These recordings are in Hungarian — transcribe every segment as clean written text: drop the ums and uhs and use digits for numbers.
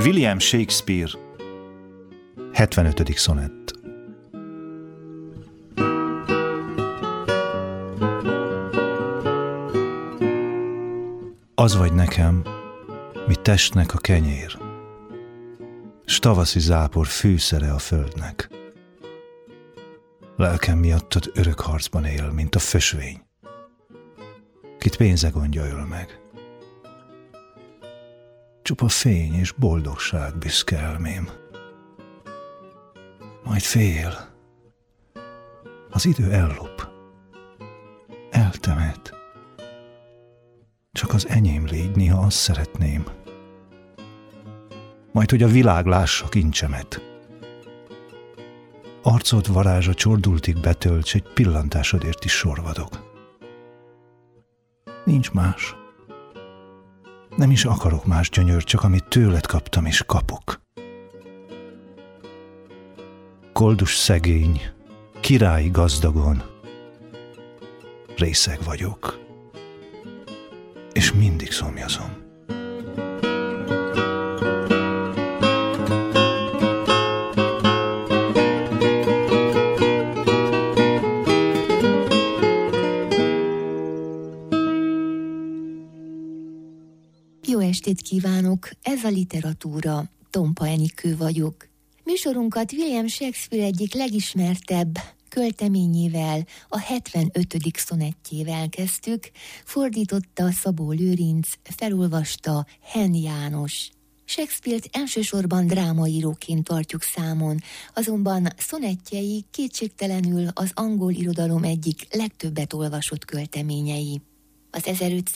William Shakespeare 75. szonett. Az vagy nekem, mi testnek a kenyér, s tavaszi zápor fűszere a földnek. Lelkem miattad örök harcban él, mint a fösvény, kit pénze gondja öl meg. Csupa fény és boldogság büszke elmém. Majd fél, az idő ellop, eltemet. Csak az enyém légy, néha azt szeretném. Majd, hogy a világ lássa kincsemet. Arcod varázsa csordultig betölts, egy pillantásodért is sorvadok. Nincs más. Nem is akarok más gyönyör, csak amit tőled kaptam és kapok. Koldus szegény, királyi gazdagon részeg vagyok, és mindig szomjazom. Jó estét kívánok! Ez a Literatúra, Tompa Enikő vagyok. Műsorunkat William Shakespeare egyik legismertebb költeményével, a 75. szonettjével kezdtük, fordította Szabó Lőrinc, felolvasta Henn János. Shakespeare-t elsősorban drámaíróként tartjuk számon, azonban szonettjei kétségtelenül az angol irodalom egyik legtöbbet olvasott költeményei. Az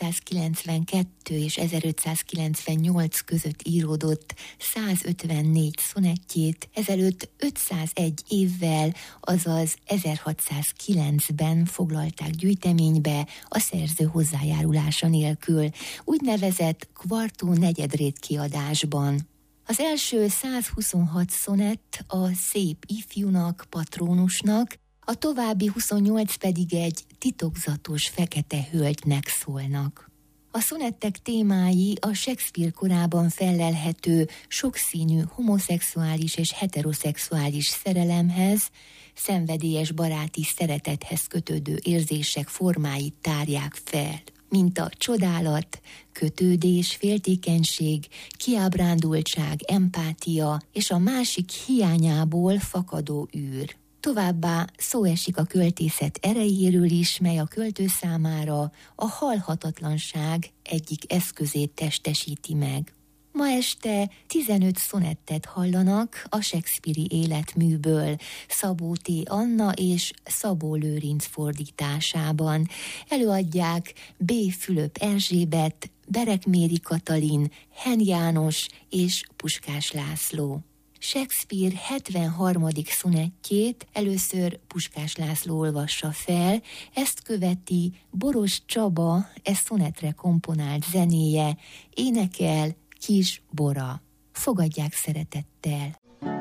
1592 és 1598 között íródott 154 szonettjét ezelőtt 501 évvel, azaz 1609-ben foglalták gyűjteménybe a szerző hozzájárulása nélkül, úgynevezett kvartó negyedrét kiadásban. Az első 126 szonett a szép ifjúnak, patrónusnak, a további 28 pedig egy titokzatos fekete hölgynek szólnak. A szonettek témái a Shakespeare korában fellelhető sokszínű homoszexuális és heteroszexuális szerelemhez, szenvedélyes baráti szeretethez kötődő érzések formáit tárják fel, mint a csodálat, kötődés, féltékenység, kiábrándultság, empátia és a másik hiányából fakadó űr. Továbbá szó esik a költészet erejéről is, mely a költő számára a halhatatlanság egyik eszközét testesíti meg. Ma este 15 szonettet hallanak a Shakespeare-i életműből, Szabó T. Anna és Szabó Lőrinc fordításában. Előadják B. Fülöp Erzsébet, Berekméri Katalin, Henn János és Puskás László. Shakespeare 73. szonettjét először Puskás László olvassa fel, ezt követi Boros Csaba szonettre komponált zenéje, énekel Kis Bora. Fogadják szeretettel!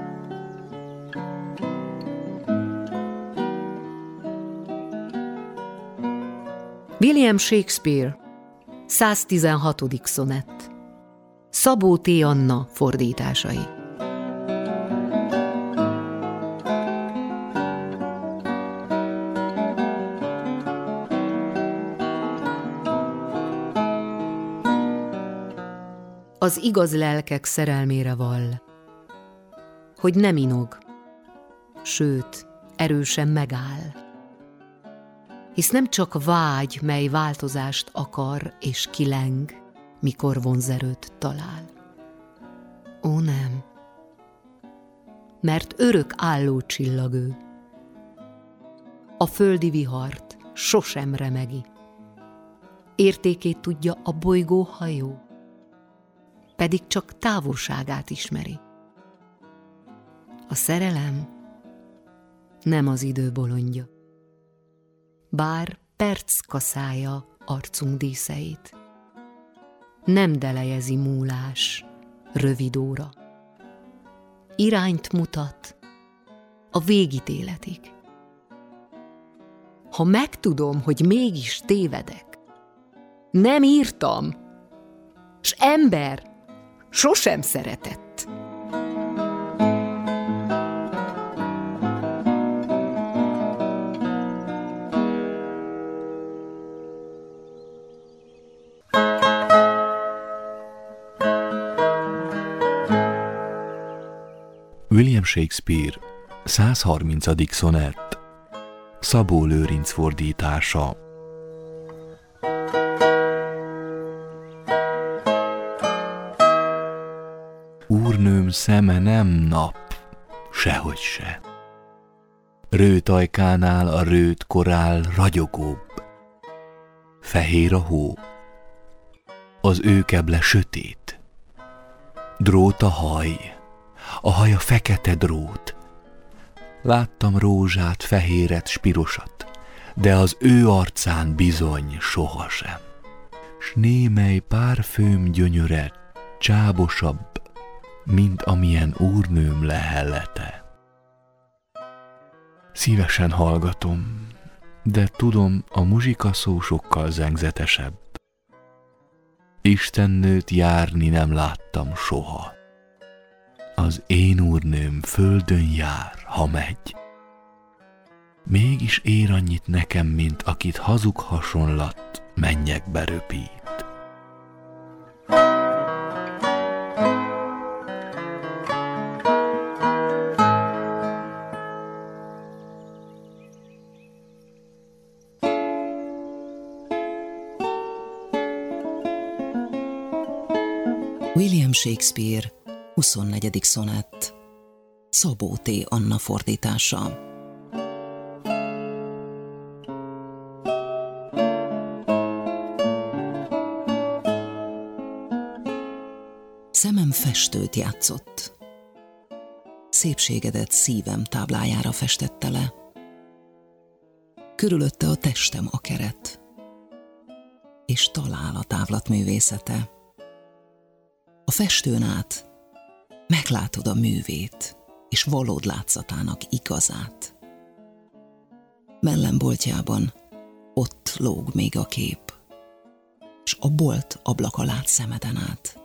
William Shakespeare 116. szonett. Szabó T. Anna fordításai. Az igaz lelkek szerelmére vall, hogy nem inog, sőt, erősen megáll. Hisz nem csak vágy, mely változást akar és kileng, mikor vonzerőt talál. Ó nem, mert örök álló csillag ő. A földi vihart sosem remegi, értékét tudja a bolygó hajó, pedig csak távolságát ismeri. A szerelem nem az idő bolondja, bár perc kaszálja arcunk díszeit. Nem delejezi múlás rövid óra, irányt mutat a végítéletig. Ha megtudom, hogy mégis tévedek, nem írtam, s ember, sosem szeretett. William Shakespeare 130. szonett, Szabó Lőrinc fordítása. Úrnőm szeme nem nap, sehogy se. Rőt ajkánál a rőt korál ragyogóbb. Fehér a hó, az ő keble sötét. Drót a haja fekete drót. Láttam rózsát, fehéret, s pirosat, de az ő arcán bizony sohasem. S némely párfőm gyönyöre csábosabb, mint amilyen úrnőm lehellete. Szívesen hallgatom, de tudom, a muzsikaszó sokkal zengzetesebb. Istennőt járni nem láttam soha. Az én úrnőm földön jár, ha megy. Mégis ér annyit nekem, mint akit hazug hasonlat mennyekbe röpít. William Shakespeare 24. szonett, Szabó T. Anna fordítása. Szemem festőt játszott. Szépségedet szívem táblájára festette le. Körülötte a testem a keret, és talál a távlat művészete. A festőn át meglátod a művét, és valód látszatának igazát. Mellemboltjában ott lóg még a kép, s a bolt ablaka lát szemeden át.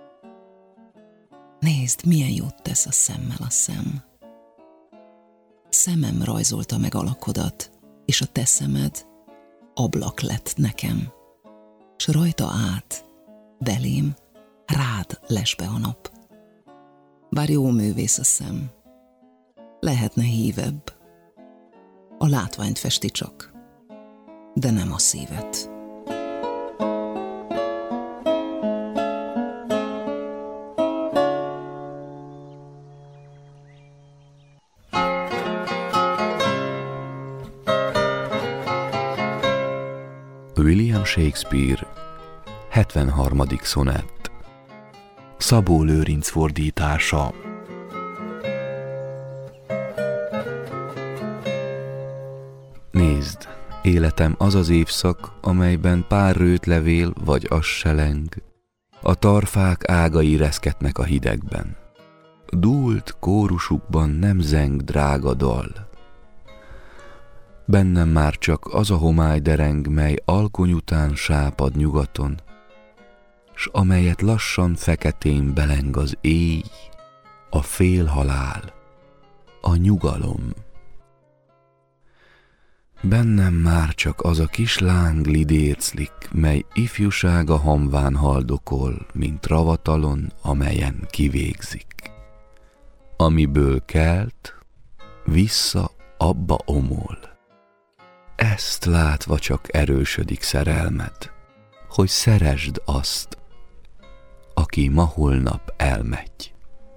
Nézd, milyen jót tesz a szemmel a szem. Szemem rajzolta meg alakodat, és a te szemed ablak lett nekem, s rajta át, belém, rád les be a nap. Bár jó művész a szem, lehetne hívebb. A látványt festi csak, de nem a szívet. William Shakespeare 73. szonett, Szabó Lőrinc fordítása. Nézd, életem az az évszak, amelyben pár rőtlevél vagy az se leng. A tarfák ágai reszketnek a hidegben. Dúlt kórusukban nem zeng drága dal. Bennem már csak az a homály dereng, mely alkony után sápad nyugaton, s amelyet lassan feketén beleng az éj, a félhalál, a nyugalom. Bennem már csak az a kis láng lidérclik, mely ifjúsága hamván haldokol, mint ravatalon, amelyen kivégzik. Amiből kelt, vissza abba omol. Ezt látva csak erősödik szerelmed, hogy szeresd azt, aki ma-holnap elmegy.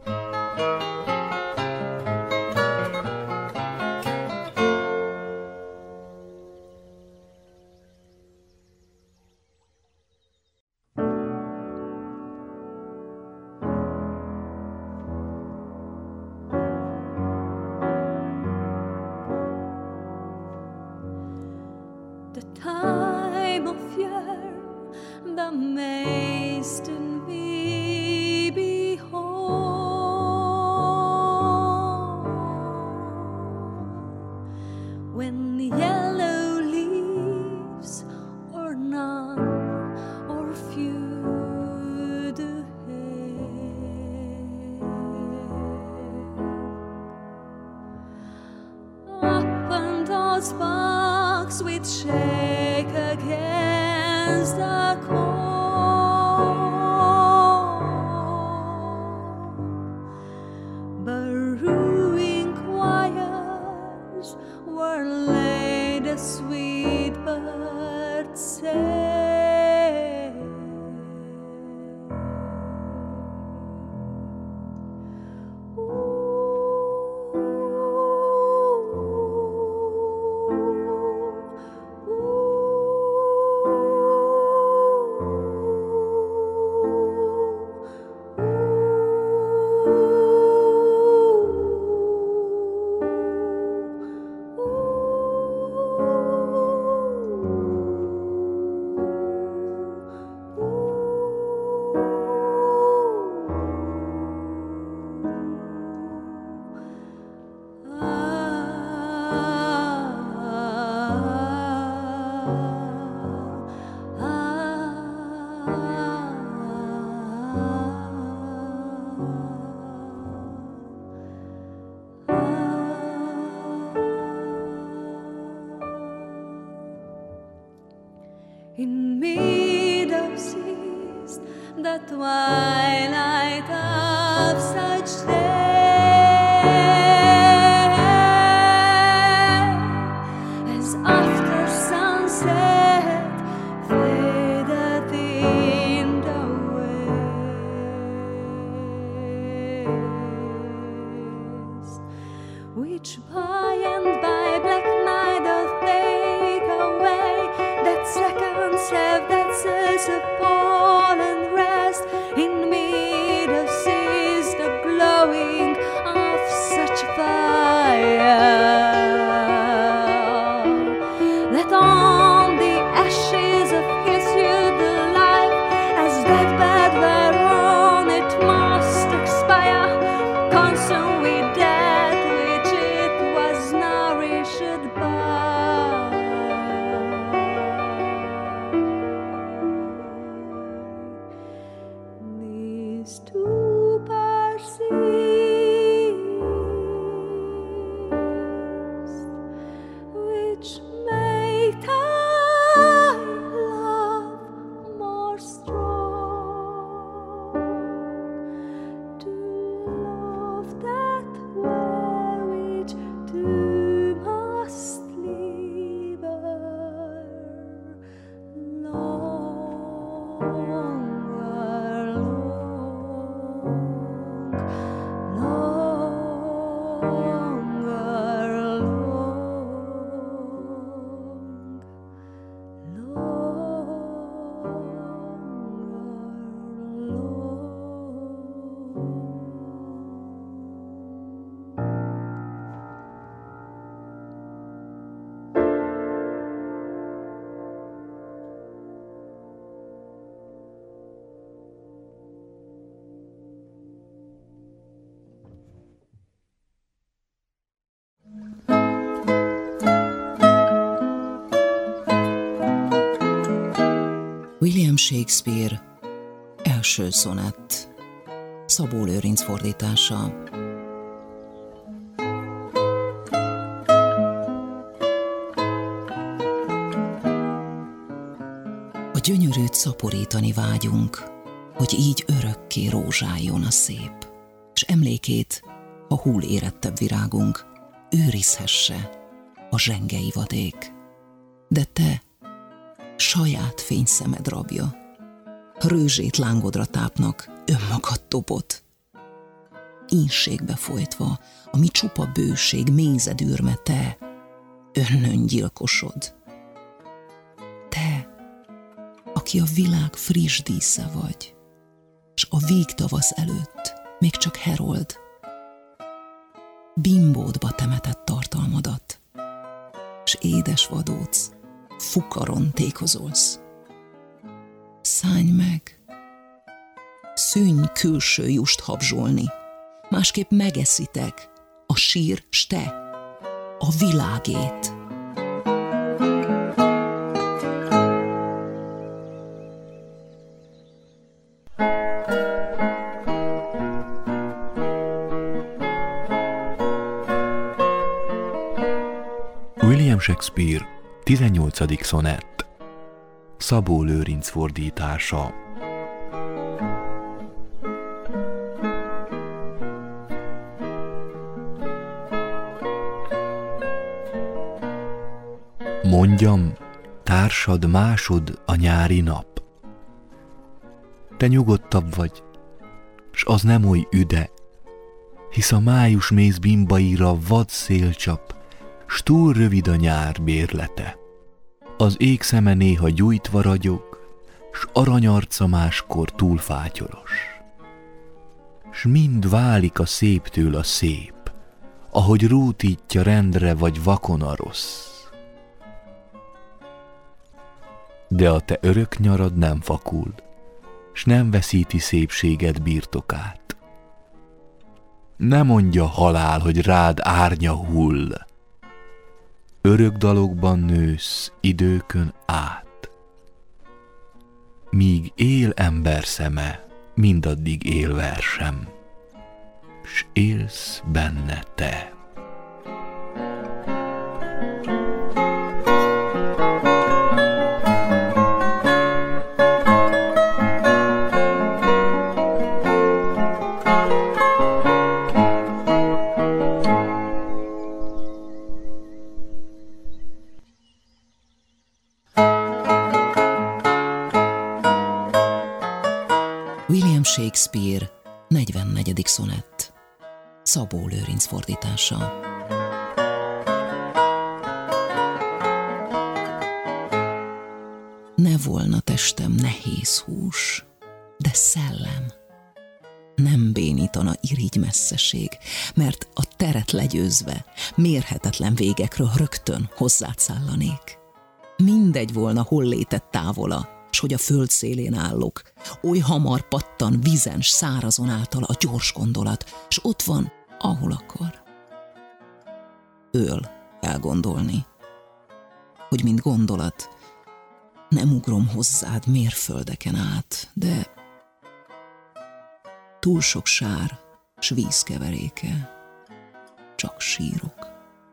Time of year, the maiden we behold, when the yellow leaves are none or few the hair, a calm. Burrowing choirs were laid a sweet bird say. In meadows east, the twilight of such day, as after sunset fadeth in the west, which by and by black night doth take away that second self that says a pall and rest. In meadows is the glowing of such fire. Let on the ashes of his youth the life as deathbed whereon it must expire, consumed with that which it was nourished by. This to persist, which made thy love more strong, to love that way which two must labor William Shakespeare első szonett, Szabó Lőrinc fordítása. A gyönyörűt szaporítani vágyunk, hogy így örökké rózsáljon a szép, s emlékét a hull érettebb virágunk őrizhesse a zsengei vadék. De te, saját fényszemed rabja, rőzsét lángodra tápnak önmagad dobod. Ínségbe folytva, ami csupa bőség, mézed űrme te, önnöngyilkosod. Te, aki a világ friss dísze vagy, s a végtavasz előtt még csak herold, bimbódba temetett tartalmadat, s édes vadóc, fukaron tékozolsz. Szállj meg, szűnj külső just habzsolni, másképp megeszitek a sír s te, a világét. William Shakespeare 18. szonett. Szabó Lőrinc fordítása. Mondjam, társad másod a nyári nap. Te nyugodtabb vagy, s az nem oly üde, hisz a május méz bimbaira vad szél csap, s túl rövid a nyár bérlete. Az ég szeme néha gyújtva ragyog, s aranyarca máskor túl fátyoros. S mind válik a széptől a szép, ahogy rútítja rendre vagy vakon a rossz. De a te örök nyarad nem fakul, s nem veszíti szépséged birtokát. Ne mondja halál, hogy rád árnya hull, örök dalokban nősz időkön át. Míg él ember szeme, mindaddig él versem, s élsz benne te. William Shakespeare 44. szonett. Szabó Lőrinc fordítása. Ne volna testem nehéz hús, de szellem. Nem bénítana irigy messzeség, mert a teret legyőzve mérhetetlen végekről rögtön hozzád szállanék. Mindegy volna, hol létett távola, s hogy a föld szélén állok, oly hamar pattan vízen s szárazon általa a gyors gondolat, s ott van, ahol akar. Öl elgondolni, hogy mint gondolat nem ugrom hozzád mérföldeken át, de túl sok sár s vízkeveréke, csak sírok,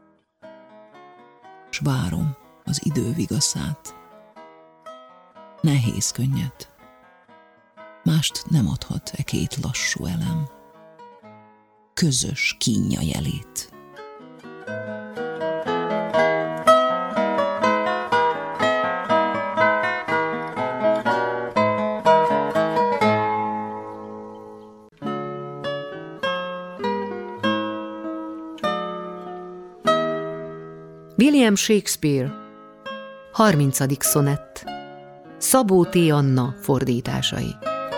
s várom az idő vigaszát. Nehéz könnyet, mást nem adhat e két lassú elem, közös kínja jelét. William Shakespeare 30. szonett. Szabó T. Anna fordításai.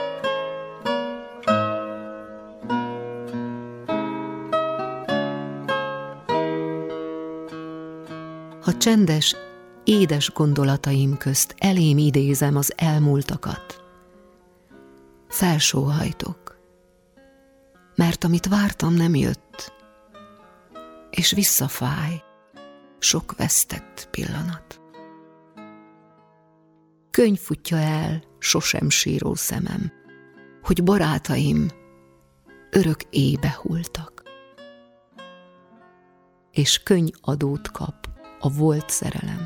Ha csendes, édes gondolataim közt elém idézem az elmúltakat, felsóhajtok, mert amit vártam nem jött, és visszafáj sok vesztett pillanat. Könny futja el sosem síró szemem, hogy barátaim örök éjbe hultak. És könny adót kap a volt szerelem.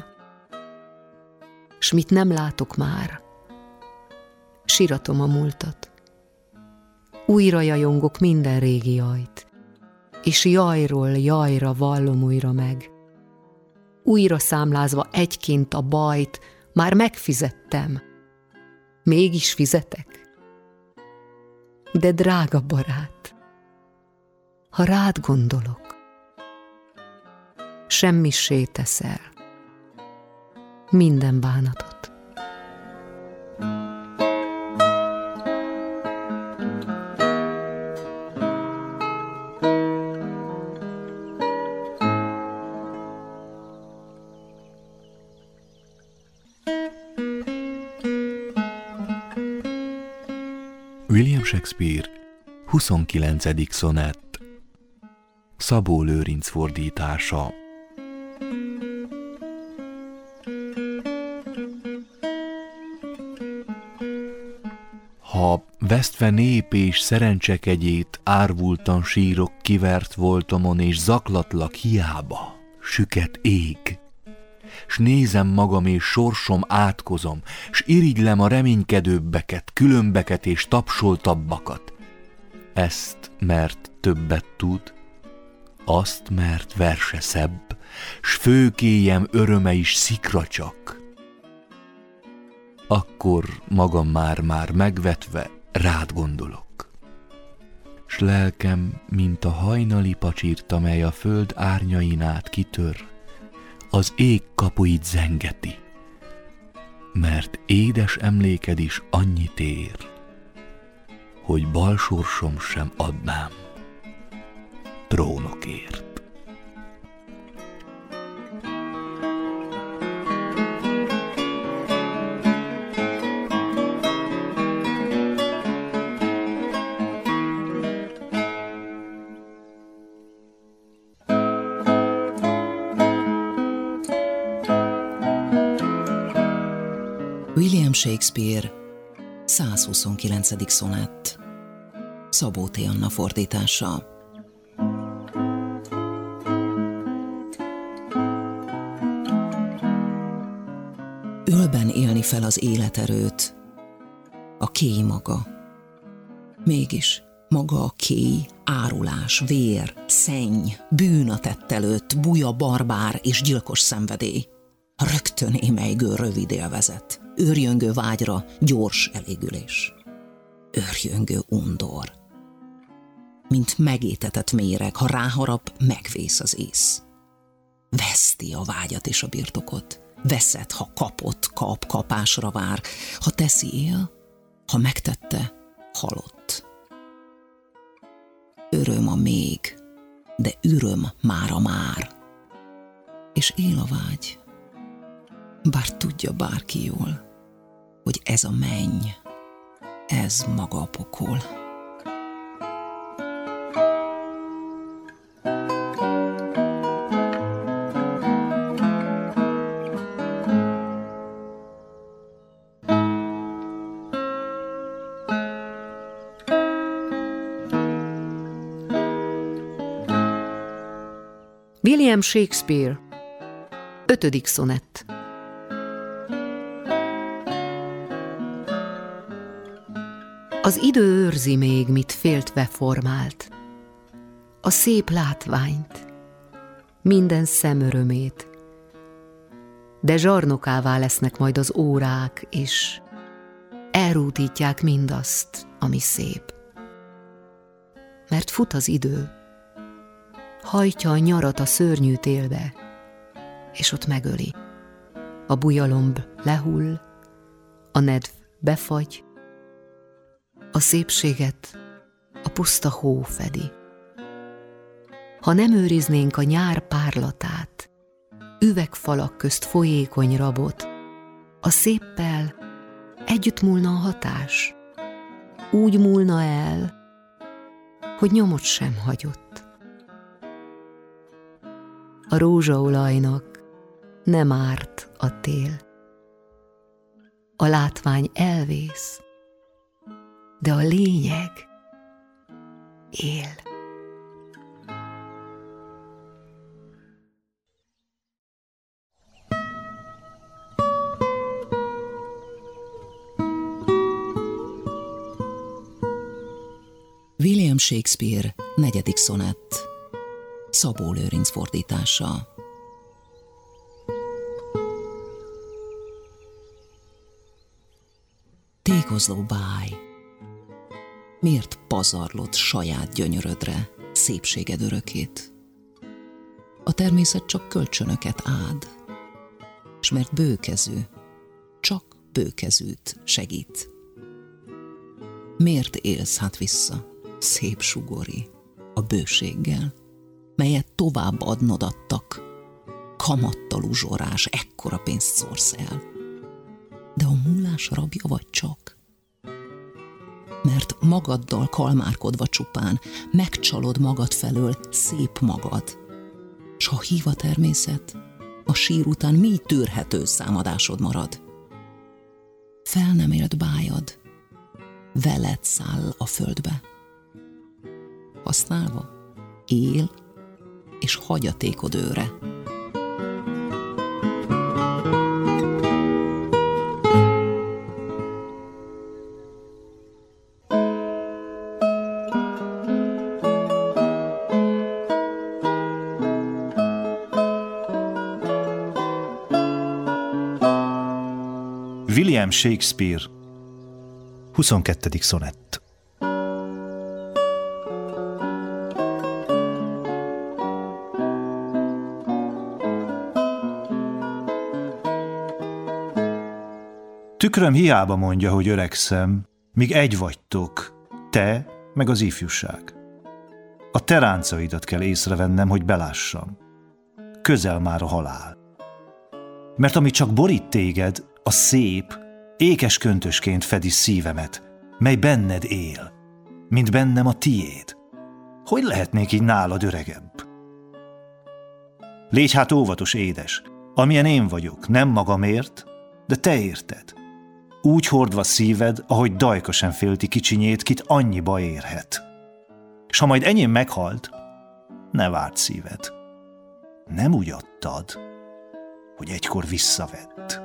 S mit nem látok már, siratom a múltat. Újra jajongok minden régi jajt, és jajról jajra vallom újra meg. Újra számlázva egyként a bajt, már megfizettem, mégis fizetek. De drága barát, ha rád gondolok, semmissé teszel minden bánatot. William Shakespeare 29. szonett. Szabó Lőrinc fordítása. Ha vesztve nép és szerencsekegyét árvultan sírok, kivert voltamon és zaklatlak hiába, süket ég, s nézem magam és sorsom átkozom, s irigylem a reménykedőbbeket, különbeket és tapsoltabbakat. Ezt, mert többet tud, azt, mert verse szebb, s főkéjem öröme is szikra csak. Akkor magam már megvetve rád gondolok, s lelkem, mint a hajnali pacsirta, mely a föld árnyain át kitör, az ég kapuit zengeti, mert édes emléked is annyit ér, hogy bal sorsom sem adnám trónokért. William Shakespeare 129. szonett. Szabó T. Anna fordítása. Ölben élni fel az életerőt, a kéj maga. Mégis maga a kéj, árulás, vér, szenny, bűn a tett előtt, buja, barbár és gyilkos szenvedély. Rögtön émelygő rövid élvezet, őrjöngő vágyra gyors elégülés. Őrjöngő undor. Mint megétetett méreg, ha ráharap, megvész az ész. Veszti a vágyat és a birtokot. Veszed, ha kapott, kapásra vár. Ha teszi, él, ha megtette, halott. Öröm a még, de üröm mára már. És él a vágy, bár tudja bárki jól, hogy ez a menny, ez maga a pokol. William Shakespeare 5. szonett. Az idő őrzi még, mit féltve formált, a szép látványt, minden szem örömét, de zsarnokává lesznek majd az órák, és elrútítják mindazt, ami szép. Mert fut az idő, hajtja a nyarat a szörnyű télbe, és ott megöli. A bujalomb lehull, a nedv befagy, a szépséget a puszta hó fedi. Ha nem őriznénk a nyár párlatát, üvegfalak közt folyékony rabot, a széppel együtt múlna a hatás, úgy múlna el, hogy nyomot sem hagyott. A rózsaolajnak nem árt a tél. A látvány elvész, de a lényeg él. William Shakespeare 4. szonett. Szabó Lőrinc fordítása. Tékozló báj, miért pazarlod saját gyönyörödre szépséged örökét? A természet csak kölcsönöket ád, s mert bőkezű, csak bőkezűt segít. Miért élsz hát vissza, szép sugori, a bőséggel, melyet tovább adnod adtak, kamattal uzsorás, ekkora pénzt szórsz el. De a múlás rabja vagy csak? Mert magaddal kalmárkodva csupán megcsalod magad felől szép magad, s ha hív a természet, a sír után mi tűrhető számadásod marad? Fel nem élt bájad, veled száll a földbe. Használva él és hagyatékod őre. William Shakespeare, 22. szonett. Tükröm hiába mondja, hogy öregszem, míg egy vagytok, te meg az ifjúság. A te ráncaidat kell észrevennem, hogy belássam. Közel már a halál. Mert ami csak borít téged, a szép, ékes köntösként fedi szívemet, mely benned él, mint bennem a tiéd. Hogy lehetnék így nálad öregebb? Légy hát óvatos, édes, amilyen én vagyok, nem magamért, de te érted. Úgy hordva szíved, ahogy Dajka sem félti kicsinyét, kit annyi baj érhet. S ha majd enyém meghalt, ne várd szíved. Nem úgy adtad, hogy egykor visszavett.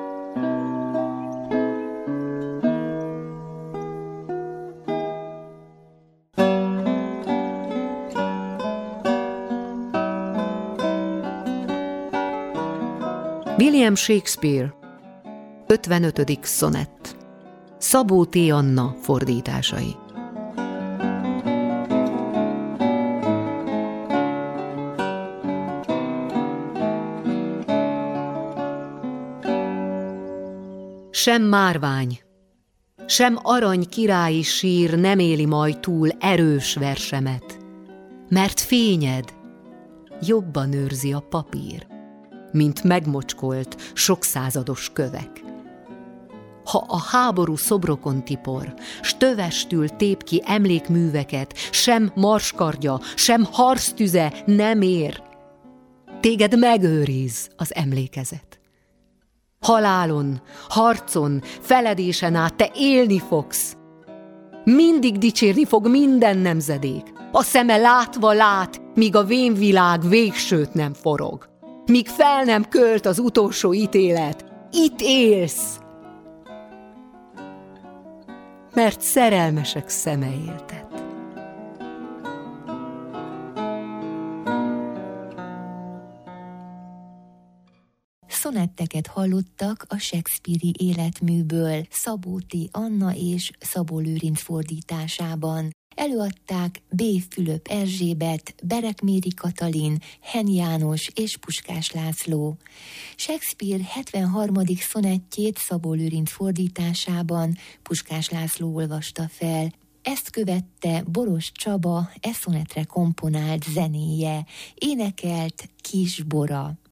William Shakespeare, 55. szonett. Szabó T. Anna fordításai. Sem márvány, sem arany királyi sír nem éli majd túl erős versemet, mert fényed jobban őrzi a papír, mint megmocskolt, sokszázados kövek. Ha a háború szobrokon tipor, s tövestül tép ki emlékműveket, sem marskardja, sem harctüze nem ér, téged megőriz az emlékezet. Halálon, harcon, feledésen át te élni fogsz. Mindig dicsérni fog minden nemzedék. A szeme látva lát, míg a vénvilág végsőt nem forog. Míg fel nem költ az utolsó ítélet. Itt élsz! Mert szerelmesek szeme éltet. Szonetteket hallottak a Shakespeare-i életműből Szabó T. Anna és Szabó Lőrinc fordításában. Előadták B. Fülöp Erzsébet, Berekméri Katalin, Henn János és Puskás László. Shakespeare 73. szonettjét Szabó Lőrinc fordításában Puskás László olvasta fel. Ezt követte Boros Csaba szonettre komponált zenéje, énekelt Kis Bora.